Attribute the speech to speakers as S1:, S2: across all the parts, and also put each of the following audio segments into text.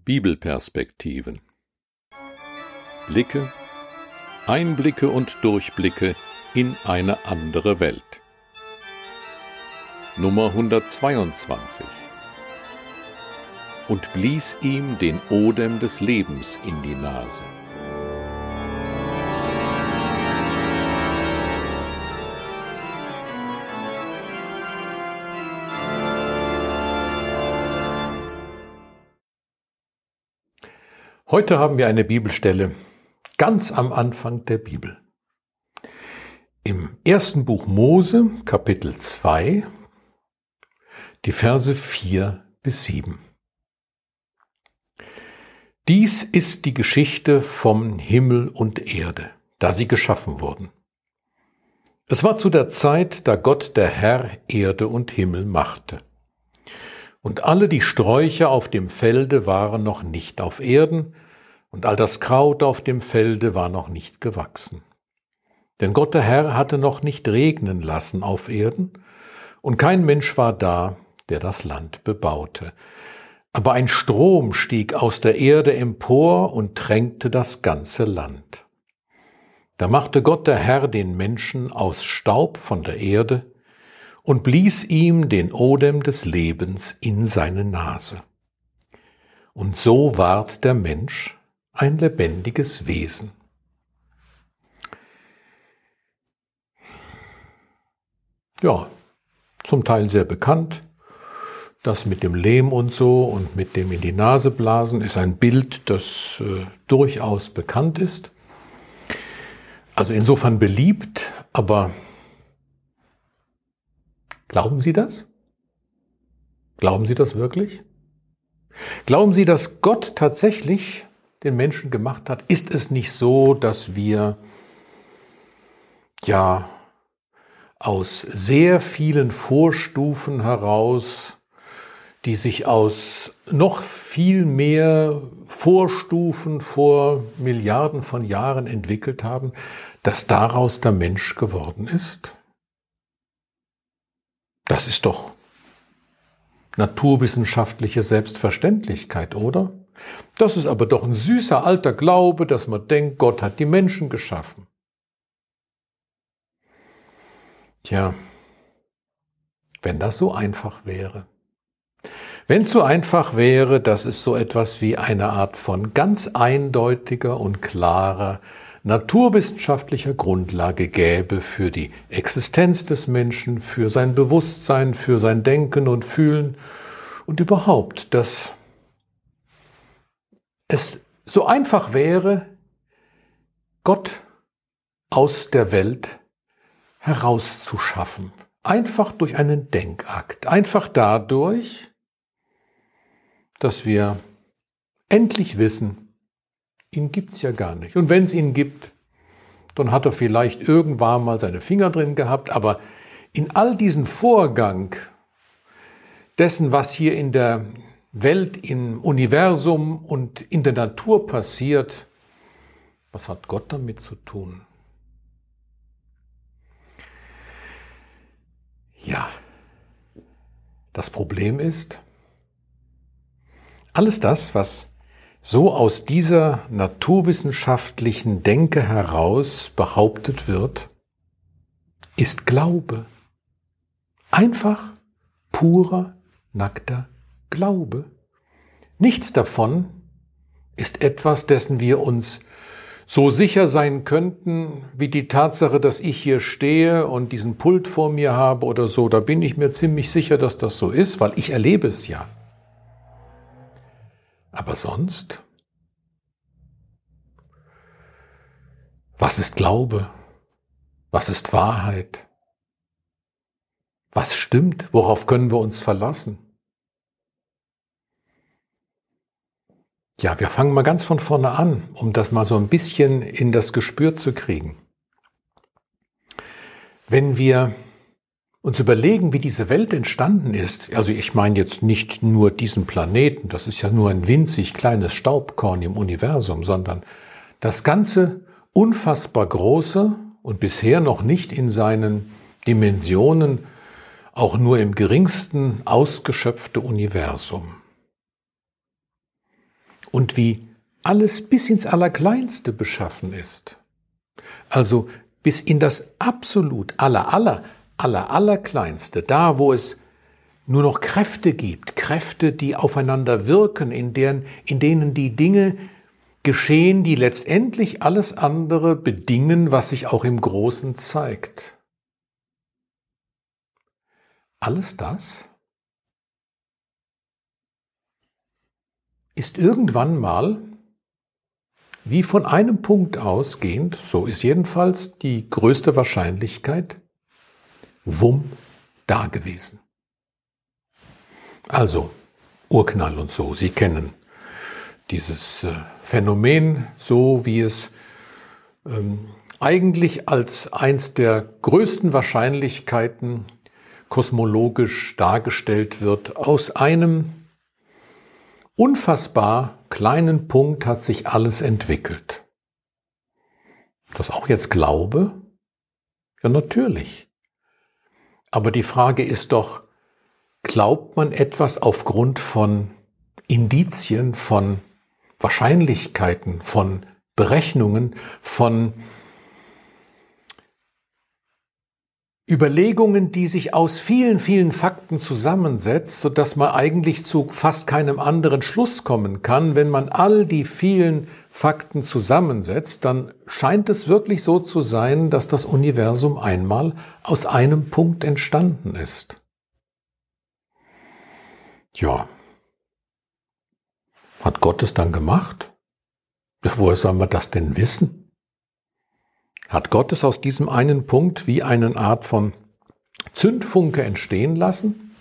S1: Bibelperspektiven. Blicke, Einblicke und Durchblicke in eine andere Welt. Nummer 122. Und blies ihm den Odem des Lebens in die Nase. Heute haben wir eine Bibelstelle ganz am Anfang der Bibel. Im ersten Buch Mose, Kapitel 2, die Verse 4 bis 7. Dies ist die Geschichte vom Himmel und Erde, da sie geschaffen wurden. Es war zu der Zeit, da Gott der Herr Erde und Himmel machte. Und alle die Sträucher auf dem Felde waren noch nicht auf Erden, und all das Kraut auf dem Felde war noch nicht gewachsen. Denn Gott der Herr hatte noch nicht regnen lassen auf Erden, und kein Mensch war da, der das Land bebaute. Aber ein Strom stieg aus der Erde empor und tränkte das ganze Land. Da machte Gott der Herr den Menschen aus Staub von der Erde und blies ihm den Odem des Lebens in seine Nase. Und so ward der Mensch ein lebendiges Wesen. Ja, zum Teil sehr bekannt. Das mit dem Lehm und so und mit dem in die Nase blasen ist ein Bild, das durchaus bekannt ist. Also insofern beliebt, aber glauben Sie das? Glauben Sie das wirklich? Glauben Sie, dass Gott tatsächlich den Menschen gemacht hat? Ist es nicht so, dass wir aus sehr vielen Vorstufen heraus, die sich aus noch viel mehr Vorstufen vor Milliarden von Jahren entwickelt haben, dass daraus der Mensch geworden ist? Das ist doch naturwissenschaftliche Selbstverständlichkeit, oder? Das ist aber doch ein süßer alter Glaube, dass man denkt, Gott hat die Menschen geschaffen. Tja, wenn das so einfach wäre. Wenn es so einfach wäre, dass es so etwas wie eine Art von ganz eindeutiger und klarer naturwissenschaftlicher Grundlage gäbe für die Existenz des Menschen, für sein Bewusstsein, für sein Denken und Fühlen und überhaupt, dass es so einfach wäre, Gott aus der Welt herauszuschaffen. Einfach durch einen Denkakt. Einfach dadurch, dass wir endlich wissen, ihn gibt's ja gar nicht. Und wenn es ihn gibt, dann hat er vielleicht irgendwann mal seine Finger drin gehabt. Aber in all diesen Vorgang dessen, was hier in der Welt, im Universum und in der Natur passiert, was hat Gott damit zu tun? Ja, das Problem ist, alles das, was so aus dieser naturwissenschaftlichen Denke heraus behauptet wird, ist Glaube. Einfach purer, nackter Glaube. Nichts davon ist etwas, dessen wir uns so sicher sein könnten, wie die Tatsache, dass ich hier stehe und diesen Pult vor mir habe oder so. Da bin ich mir ziemlich sicher, dass das so ist, weil ich erlebe es ja. Aber sonst? Was ist Glaube? Was ist Wahrheit? Was stimmt? Worauf können wir uns verlassen? Ja, wir fangen mal ganz von vorne an, um das mal so ein bisschen in das Gespür zu kriegen. Wenn wir uns überlegen, wie diese Welt entstanden ist, also ich meine jetzt nicht nur diesen Planeten, das ist ja nur ein winzig kleines Staubkorn im Universum, sondern das ganze unfassbar große und bisher noch nicht in seinen Dimensionen auch nur im geringsten ausgeschöpfte Universum. und wie alles bis ins Allerkleinste beschaffen ist. Also bis in das absolut Allerkleinste, da wo es nur noch Kräfte gibt, Kräfte, die aufeinander wirken, in denen die Dinge geschehen, die letztendlich alles andere bedingen, was sich auch im Großen zeigt. Alles das ist irgendwann mal, wie von einem Punkt ausgehend, so ist jedenfalls die größte Wahrscheinlichkeit, wumm, da gewesen. Also, Urknall und so, Sie kennen dieses Phänomen, so wie es eigentlich als eins der größten Wahrscheinlichkeiten kosmologisch dargestellt wird. Aus einem unfassbar kleinen Punkt hat sich alles entwickelt. Ist das auch jetzt Glaube? Ja, natürlich. Aber die Frage ist doch, glaubt man etwas aufgrund von Indizien, von Wahrscheinlichkeiten, von Berechnungen, von Überlegungen, die sich aus vielen, vielen Fakten zusammensetzt, sodass man eigentlich zu fast keinem anderen Schluss kommen kann. Wenn man all die vielen Fakten zusammensetzt, dann scheint es wirklich so zu sein, dass das Universum einmal aus einem Punkt entstanden ist. Ja, hat Gott es dann gemacht? Woher soll man das denn wissen? Hat Gott es aus diesem einen Punkt wie eine Art von Zündfunke entstehen lassen?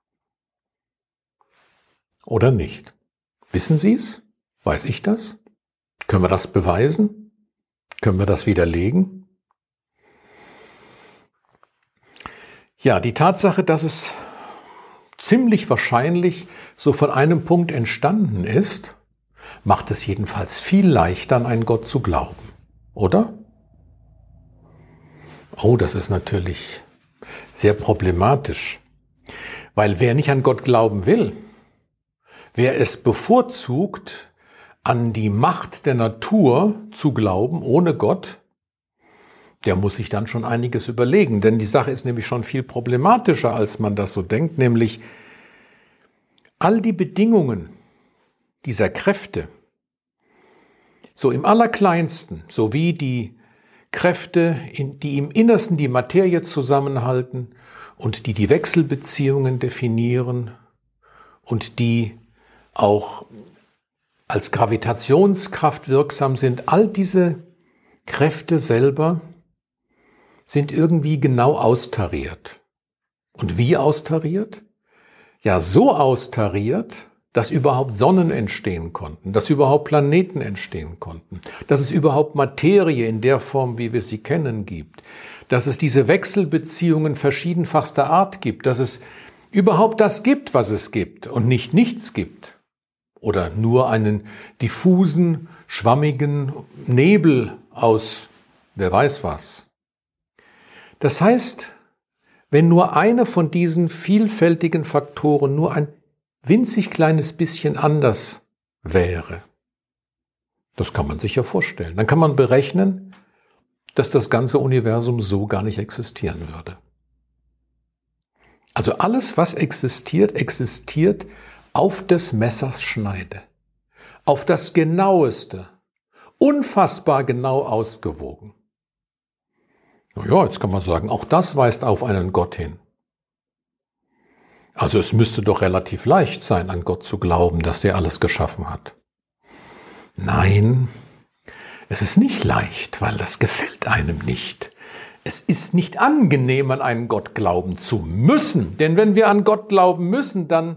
S1: Oder nicht? Wissen Sie es? Weiß ich das? Können wir das beweisen? Können wir das widerlegen? Ja, die Tatsache, dass es ziemlich wahrscheinlich so von einem Punkt entstanden ist, macht es jedenfalls viel leichter, an einen Gott zu glauben, oder? Oh, das ist natürlich sehr problematisch, weil wer nicht an Gott glauben will, wer es bevorzugt, an die Macht der Natur zu glauben, ohne Gott, der muss sich dann schon einiges überlegen. Denn die Sache ist nämlich schon viel problematischer, als man das so denkt, nämlich all die Bedingungen dieser Kräfte, so im Allerkleinsten, sowie die Kräfte, die im Innersten die Materie zusammenhalten und die die Wechselbeziehungen definieren und die auch als Gravitationskraft wirksam sind, all diese Kräfte selber sind irgendwie genau austariert. Und wie austariert? Ja, so austariert, dass überhaupt Sonnen entstehen konnten, dass überhaupt Planeten entstehen konnten, dass es überhaupt Materie in der Form, wie wir sie kennen, gibt, dass es diese Wechselbeziehungen verschiedenfachster Art gibt, dass es überhaupt das gibt, was es gibt und nicht nichts gibt oder nur einen diffusen, schwammigen Nebel aus wer weiß was. Das heißt, wenn nur eine von diesen vielfältigen Faktoren nur ein winzig kleines bisschen anders wäre. Das kann man sich ja vorstellen. Dann kann man berechnen, dass das ganze Universum so gar nicht existieren würde. Also alles, was existiert, existiert auf des Messers Schneide. Auf das Genaueste. Unfassbar genau ausgewogen. Naja, jetzt kann man sagen, auch das weist auf einen Gott hin. Also es müsste doch relativ leicht sein, an Gott zu glauben, dass der alles geschaffen hat. Nein, es ist nicht leicht, weil das gefällt einem nicht. Es ist nicht angenehm, an einen Gott glauben zu müssen. Denn wenn wir an Gott glauben müssen, dann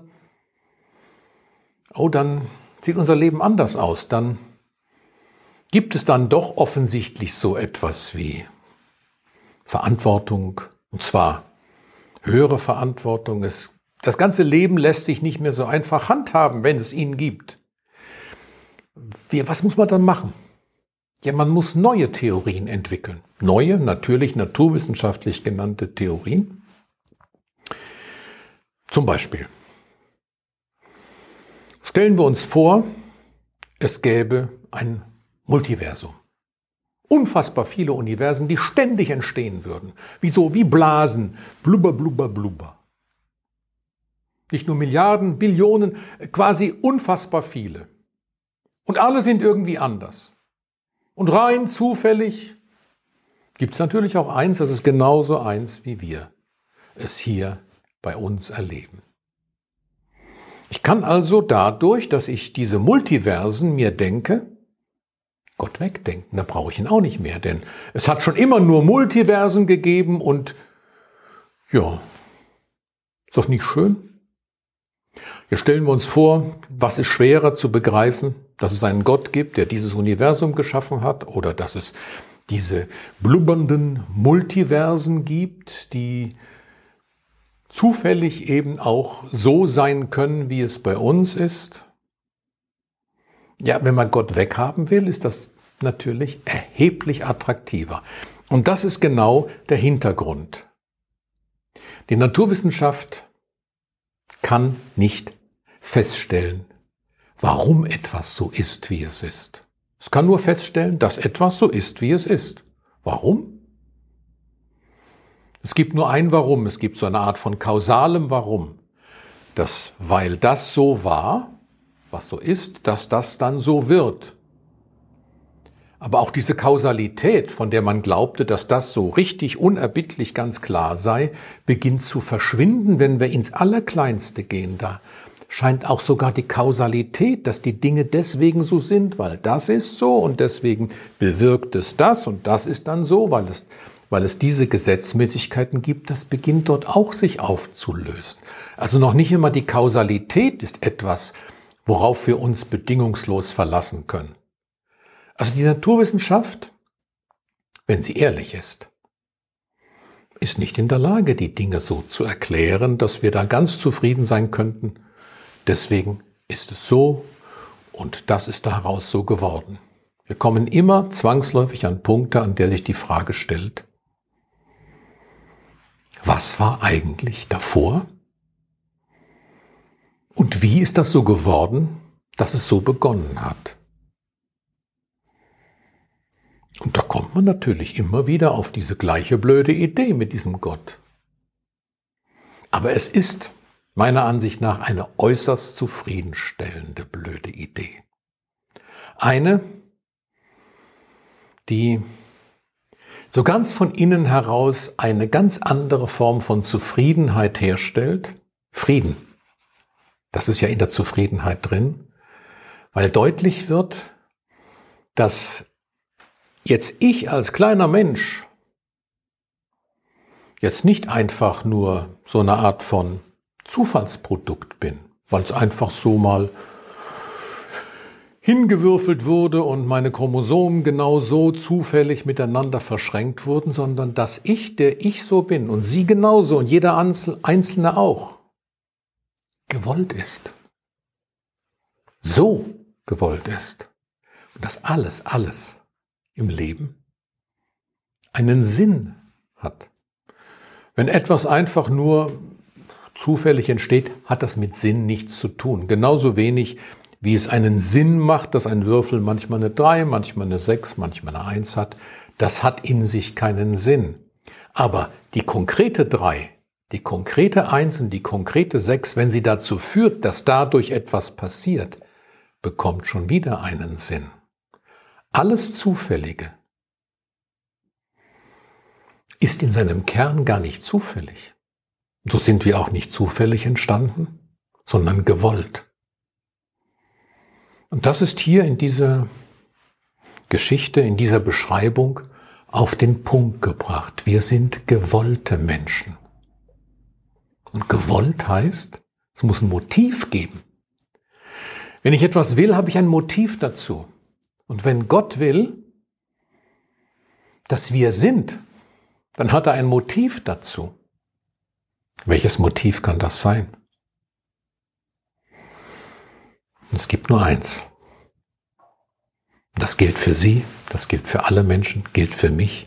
S1: sieht unser Leben anders aus. Dann gibt es dann doch offensichtlich so etwas wie Verantwortung, und zwar höhere Verantwortung. Das ganze Leben lässt sich nicht mehr so einfach handhaben, wenn es ihn gibt. Was muss man dann machen? Ja, man muss neue Theorien entwickeln. Neue, natürlich naturwissenschaftlich genannte Theorien. Zum Beispiel stellen wir uns vor, es gäbe ein Multiversum. Unfassbar viele Universen, die ständig entstehen würden. Wie Blasen, blubber, blubber, blubber. Nicht nur Milliarden, Billionen, quasi unfassbar viele. Und alle sind irgendwie anders. Und rein zufällig gibt es natürlich auch eins, das ist genauso eins, wie wir es hier bei uns erleben. Ich kann also dadurch, dass ich diese Multiversen mir denke, Gott wegdenken, da brauche ich ihn auch nicht mehr, denn es hat schon immer nur Multiversen gegeben und ja, ist das nicht schön? Jetzt stellen wir uns vor, was ist schwerer zu begreifen, dass es einen Gott gibt, der dieses Universum geschaffen hat, oder dass es diese blubbernden Multiversen gibt, die zufällig eben auch so sein können, wie es bei uns ist. Ja, wenn man Gott weghaben will, ist das natürlich erheblich attraktiver. Und das ist genau der Hintergrund. Die Naturwissenschaft kann nicht feststellen, warum etwas so ist, wie es ist. Es kann nur feststellen, dass etwas so ist, wie es ist. Warum? Es gibt nur ein Warum. Es gibt so eine Art von kausalem Warum. Weil das so war, was so ist, dass das dann so wird. Aber auch diese Kausalität, von der man glaubte, dass das so richtig unerbittlich ganz klar sei, beginnt zu verschwinden, wenn wir ins Allerkleinste gehen. Da scheint auch sogar die Kausalität, dass die Dinge deswegen so sind, weil das ist so und deswegen bewirkt es das und das ist dann so, weil es diese Gesetzmäßigkeiten gibt, das beginnt dort auch sich aufzulösen. Also noch nicht immer die Kausalität ist etwas, worauf wir uns bedingungslos verlassen können. Also die Naturwissenschaft, wenn sie ehrlich ist nicht in der Lage, die Dinge so zu erklären, dass wir da ganz zufrieden sein könnten. Deswegen ist es so und das ist daraus so geworden. Wir kommen immer zwangsläufig an Punkte, an der sich die Frage stellt, was war eigentlich davor? Und wie ist das so geworden, dass es so begonnen hat? Und da kommt man natürlich immer wieder auf diese gleiche blöde Idee mit diesem Gott. Aber es ist meiner Ansicht nach eine äußerst zufriedenstellende blöde Idee. Eine, die so ganz von innen heraus eine ganz andere Form von Zufriedenheit herstellt. Frieden, das ist ja in der Zufriedenheit drin, weil deutlich wird, dass jetzt ich als kleiner Mensch jetzt nicht einfach nur so eine Art von Zufallsprodukt bin, weil es einfach so mal hingewürfelt wurde und meine Chromosomen genau so zufällig miteinander verschränkt wurden, sondern dass ich, der ich so bin und Sie genauso und jeder Einzelne auch, gewollt ist. So gewollt ist. Und dass alles im Leben einen Sinn hat. Wenn etwas einfach nur zufällig entsteht, hat das mit Sinn nichts zu tun. Genauso wenig, wie es einen Sinn macht, dass ein Würfel manchmal eine 3, manchmal eine 6, manchmal eine 1 hat. Das hat in sich keinen Sinn. Aber die konkrete 3, die konkrete 1 und die konkrete 6, wenn sie dazu führt, dass dadurch etwas passiert, bekommt schon wieder einen Sinn. Alles Zufällige ist in seinem Kern gar nicht zufällig. So sind wir auch nicht zufällig entstanden, sondern gewollt. Und das ist hier in dieser Geschichte, in dieser Beschreibung auf den Punkt gebracht. Wir sind gewollte Menschen. Und gewollt heißt, es muss ein Motiv geben. Wenn ich etwas will, habe ich ein Motiv dazu. Und wenn Gott will, dass wir sind, dann hat er ein Motiv dazu. Welches Motiv kann das sein? Und es gibt nur eins. Das gilt für Sie, das gilt für alle Menschen, gilt für mich.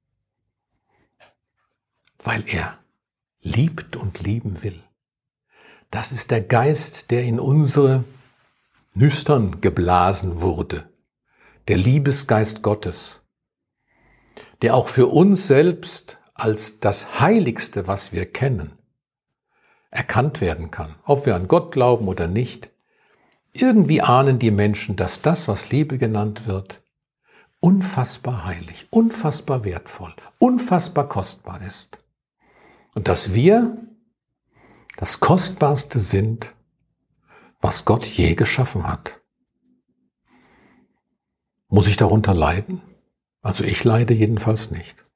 S1: Weil er liebt und lieben will. Das ist der Geist, der in unsere nüstern geblasen wurde, der Liebesgeist Gottes, der auch für uns selbst als das Heiligste, was wir kennen, erkannt werden kann, ob wir an Gott glauben oder nicht. Irgendwie ahnen die Menschen, dass das, was Liebe genannt wird, unfassbar heilig, unfassbar wertvoll, unfassbar kostbar ist. Und dass wir das Kostbarste sind, was Gott je geschaffen hat. Muss ich darunter leiden? Also ich leide jedenfalls nicht.